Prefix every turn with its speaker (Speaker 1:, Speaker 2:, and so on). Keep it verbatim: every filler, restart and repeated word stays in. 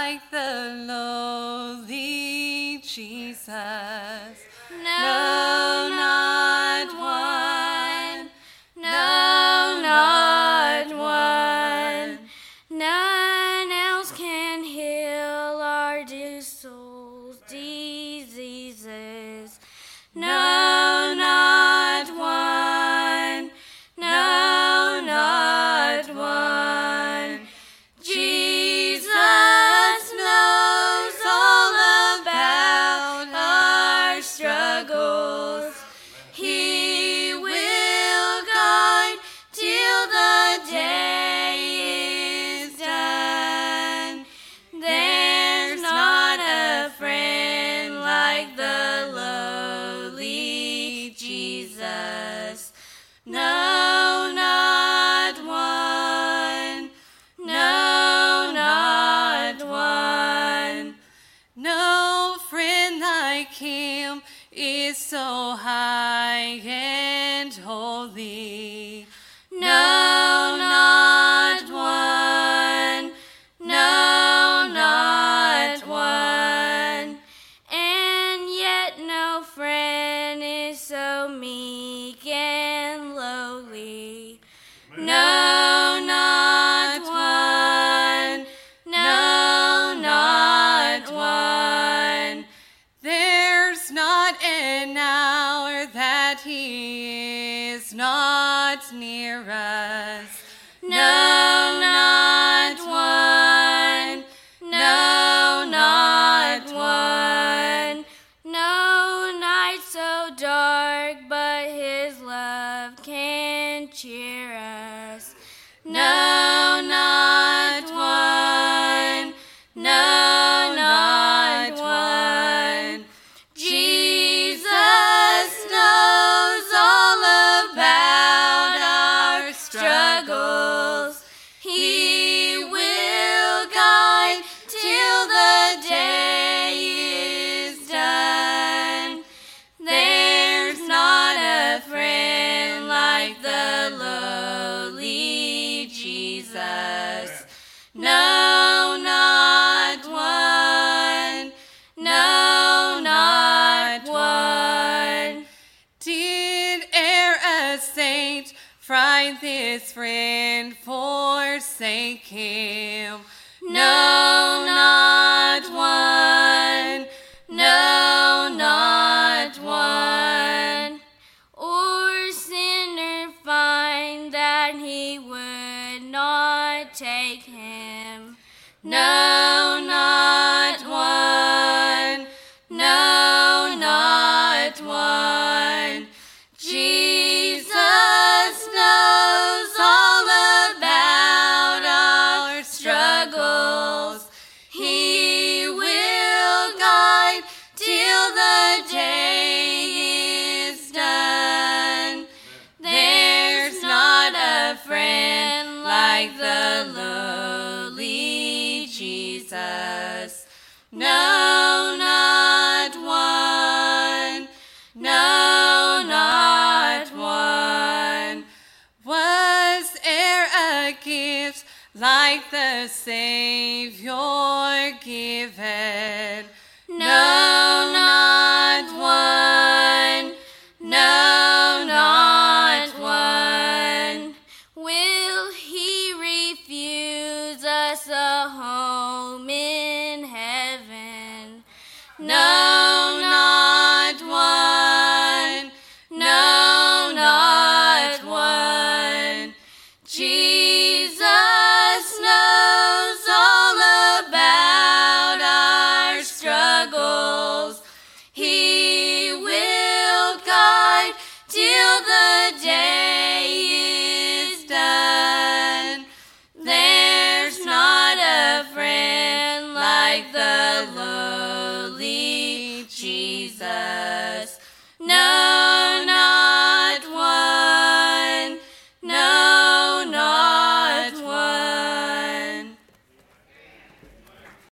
Speaker 1: like the lowly Jesus.
Speaker 2: No, not one. No, not one. None else can heal our dear souls' diseases. No, not one. No, not one. Jesus knows all about our struggles. He will guide till the day is done. There's not a friend like the lowly Jesus. No, not one. No, not one.
Speaker 1: No friend like him is so high and holy.
Speaker 2: No, not one. No, not one. And yet no friend is so meek and lowly. No, not one. No, not one.
Speaker 1: There's not an hour that he is not near us.
Speaker 2: No, not one. No, not one. No night so dark, but his love can cheer us. No, not one. No, not one. Jesus knows all about our struggles. He will guide till the day is done. There's not a friend like the lowly Jesus. No, not one. No, not one.
Speaker 1: Did e'er a saint find this friend forsake him?
Speaker 2: No, not one. No, not one. Or sinner find that he would not take him. No, not one. No, not one. Jesus knows all about our struggles. He will guide till the day is done. There's not a friend like the lowly Jesus. No, not one. No, not one.
Speaker 1: Was e'er a gift like the Savior given?
Speaker 2: No, not one. No, not one. Will he refuse us a home in heaven? No, not one. No, not one. Jesus knows all about our struggles. He will guide till the day